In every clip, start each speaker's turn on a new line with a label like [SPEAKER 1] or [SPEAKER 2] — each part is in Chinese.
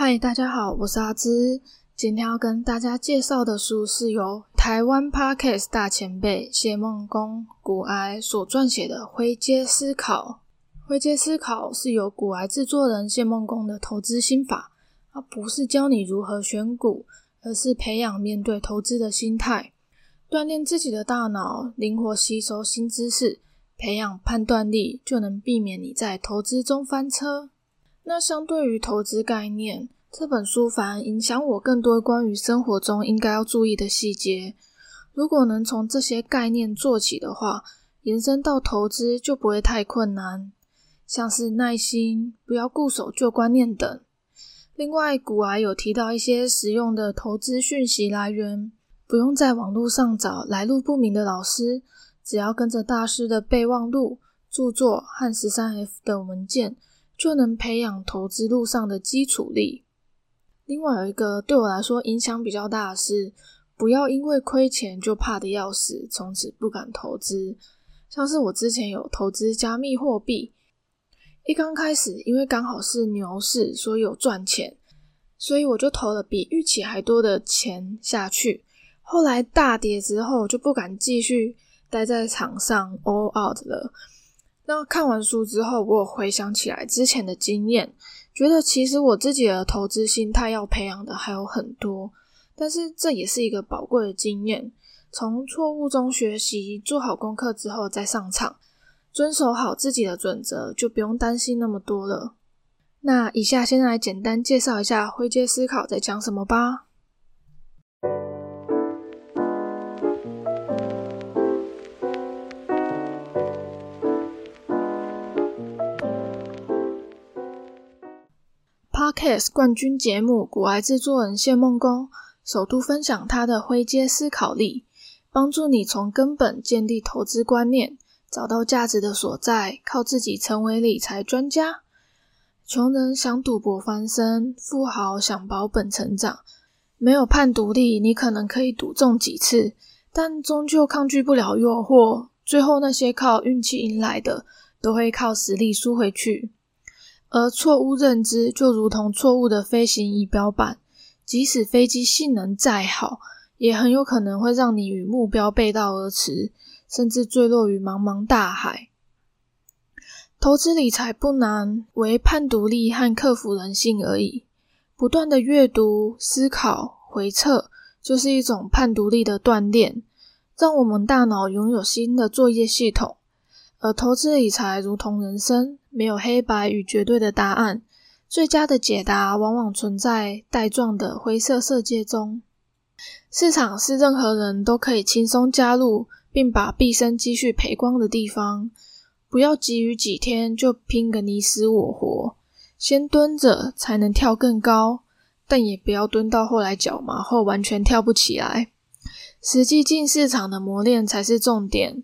[SPEAKER 1] 嗨，大家好，我是阿芝。今天要跟大家介绍的书是由台湾 Podcast 大前辈谢孟恭股癌所撰写的《灰阶思考》。灰阶思考是由股癌制作人谢孟恭的投资心法，它不是教你如何选股，而是培养面对投资的心态，锻炼自己的大脑，灵活吸收新知识，培养判断力，就能避免你在投资中翻车。那相对于投资概念，这本书反而影响我更多关于生活中应该要注意的细节。如果能从这些概念做起的话，延伸到投资就不会太困难，像是耐心、不要固守旧观念等。另外，股癌有提到一些实用的投资讯息来源，不用在网络上找来路不明的老师，只要跟着大师的备忘录、著作和 13F 的文件，就能培养投资路上的基础力。另外有一个对我来说影响比较大的是，不要因为亏钱就怕得要死，从此不敢投资。像是我之前有投资加密货币，一刚开始因为刚好是牛市，所以有赚钱，所以我就投了比预期还多的钱下去。后来大跌之后就不敢继续待在场上 all out 了。那看完书之后，我有回想起来之前的经验，觉得其实我自己的投资心态要培养的还有很多，但是这也是一个宝贵的经验。从错误中学习，做好功课之后再上场，遵守好自己的准则，就不用担心那么多了。那以下先来简单介绍一下灰阶思考在讲什么吧。Podcast 冠军节目股癌制作人谢孟恭首度分享他的灰阶思考力，帮助你从根本建立投资观念，找到价值的所在，靠自己成为理财专家。穷人想赌博翻身，富豪想保本成长。没有判读力，你可能可以赌中几次，但终究抗拒不了诱惑，最后那些靠运气赢来的，都会靠实力输回去。而错误认知就如同错误的飞行仪表板，即使飞机性能再好，也很有可能会让你与目标背道而驰，甚至坠落于茫茫大海。投资理财不难，唯判读力和克服人性而已。不断的阅读、思考、回测，就是一种判读力的锻炼，让我们大脑拥有新的作业系统。而投资理财如同人生，没有黑白与绝对的答案，最佳的解答往往存在带状的灰色世界中。市场是任何人都可以轻松加入，并把毕生积蓄赔光的地方。不要急于几天就拼个你死我活，先蹲着才能跳更高，但也不要蹲到后来脚麻后完全跳不起来。实际进市场的磨练才是重点。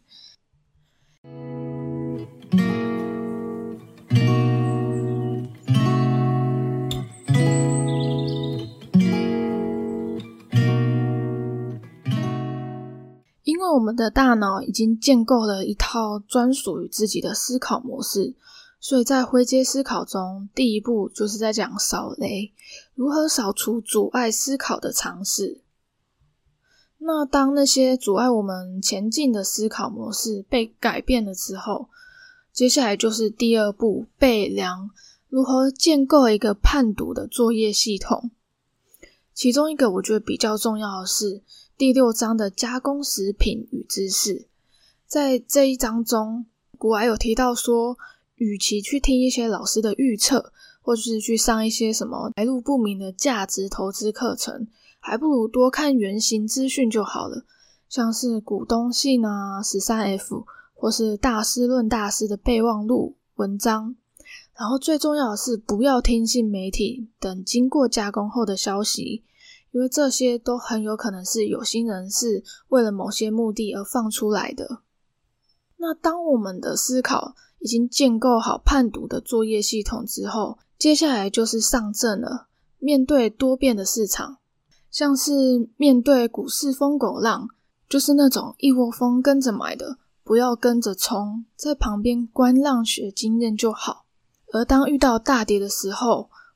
[SPEAKER 1] 因为我们的大脑已经建构了一套专属于自己的思考模式，所以在灰阶思考中，第一步就是在讲扫雷，如何扫除阻碍思考的常识。那当那些阻碍我们前进的思考模式被改变了之后，接下来就是第二步，备良，如何建构一个判读的作业系统。其中一个我觉得比较重要的是第6章的加工食品与知识。在这一章中，股癌有提到说，与其去听一些老师的预测，或是去上一些什么来路不明的价值投资课程，还不如多看原型资讯就好了，像是股东信啊、13F 或是大师论大师的备忘录文章。然后最重要的是，不要听信媒体等经过加工后的消息，因为这些都很有可能是有心人士为了某些目的而放出来的。那当我们的思考已经建构好判读的作业系统之后，接下来就是上阵了。面对多变的市场，像是面对股市疯狗浪，就是那种一窝蜂跟着买的，不要跟着冲，在旁边观浪学经验就好。而当遇到大跌的时候，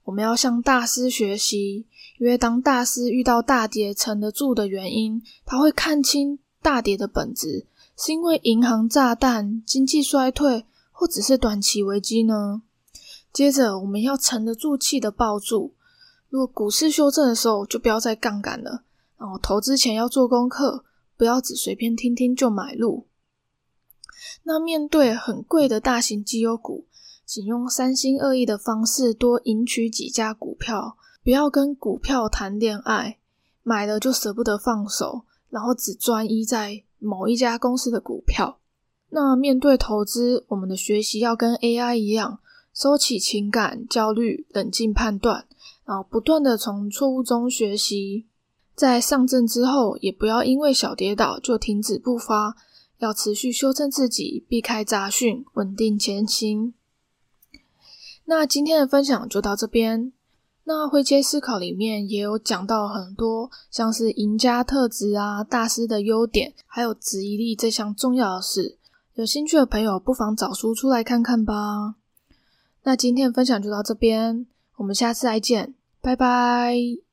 [SPEAKER 1] 我们要向大师学习，因为当大师遇到大跌沉得住的原因，他会看清大跌的本质，是因为银行炸弹、经济衰退，或只是短期危机呢？接着我们要沉得住气的抱住，如果股市修正的时候就不要再杠杆了，然后投资前要做功课，不要只随便听听就买入。那面对很贵的大型绩优股，请用三心二意的方式多赢取几家股票，不要跟股票谈恋爱，买了就舍不得放手，然后只专一在某一家公司的股票。那面对投资，我们的学习要跟 AI 一样，收起情感、焦虑，冷静判断，然后不断的从错误中学习。在上证之后，也不要因为小跌倒就停止步伐，要持续修正自己，避开杂讯，稳定前行。那今天的分享就到这边。那灰阶思考里面也有讲到很多像是赢家特质啊、大师的优点，还有质疑力这项重要的事。有兴趣的朋友不妨找书出来看看吧。那今天的分享就到这边，我们下次再见，拜拜。